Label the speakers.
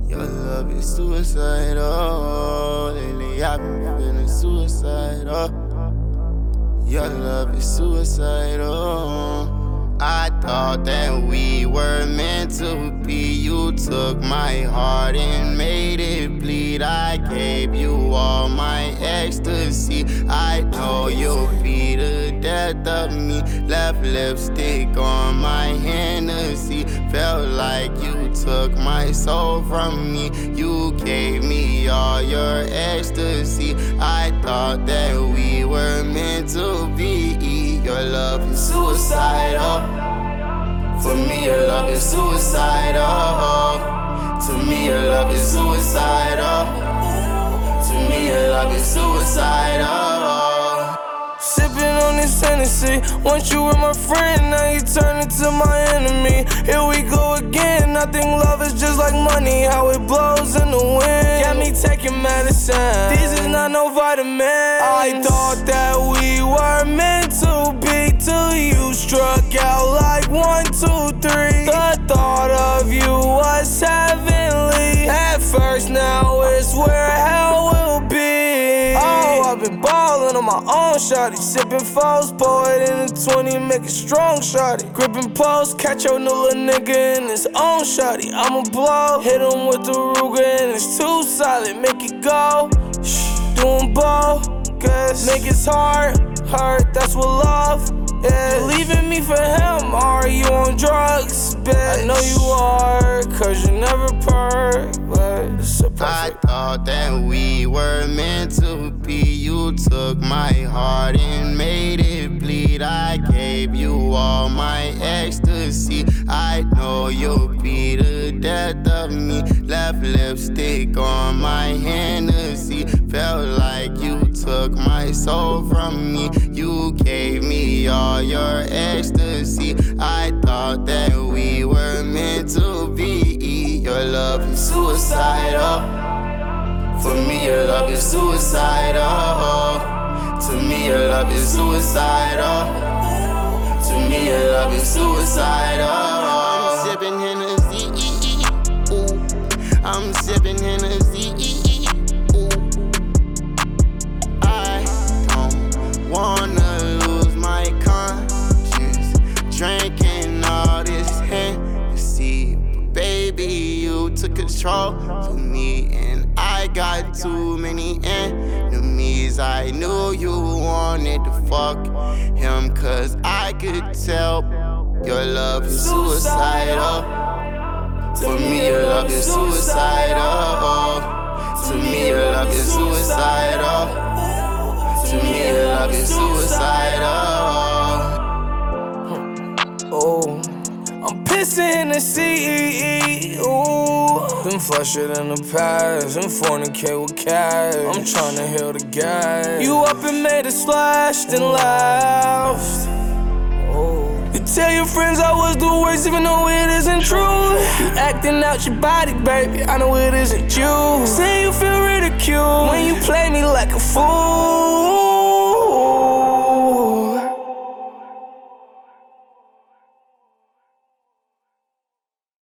Speaker 1: Your love is suicidal. Lately I've been feeling suicidal. Your love is suicidal. I thought that we were meant to be. You took my heart and made it bleed. I gave you all my ecstasy. I know you'll be the death of me. Left lipstick on my Hennessy. Felt like you took my soul from me. You gave me all your ecstasy. I thought that we were meant to be. Your love is suicidal. For me, your love is suicidal. To me, your love is suicidal. To me, your love is suicidal.
Speaker 2: Sipping on this Hennessy. Once you were my friend, now you turn into my enemy. Here we go again. I think love is just like money, how it blows in the wind. Got me taking medicine. These is not no vitamins. I thought that we were meant to be till you struck out like 1, 2, 3. The thought of you was heavenly. At first, now it's where hell will be. Oh, I've been ballin' on my own, shawty. Sippin' foes, pour it in a 20, make it strong, shawty. Grippin' post, catch your new little nigga in his own, shawty. I'ma blow, hit him with the Ruger and it's too solid, make it go. Shh, doing bogus, make his heart hurt, that's what love is. Leaving me for him, or are you on drugs, bitch? I know you are, cause you never perk, but it's so perfect.
Speaker 1: I thought that we were meant to be. You took my heart and made it bleed. I gave you all my ecstasy. I know you'll be the death of me. Left lipstick on my Hennessy. Felt like you took my soul from me. You gave me all your ecstasy. I thought that we were meant to be. Your love is suicidal. For me, your love is suicidal. To me, your love is suicidal. To me, your love is suicidal. I'm sipping Hennessy. Ooh. I'm sipping Hennessy. Ooh. I don't wanna lose my conscience drinking all this Hennessy. But baby, you took control of me, and I got too many enemies. I knew you wanted to fuck him, cause I could tell your love is suicidal. For me, your love is suicidal. To me, your love is suicidal. To me, your love is suicidal.
Speaker 2: Oh, I'm pissing in the sea. Ooh, been flusher than the past. And fornicate with cash. I'm tryna heal the gas. You up and made a splash, then laughed. Oh, you tell your friends I was the worst, even though it isn't true. You acting out your body, baby. I know it isn't you.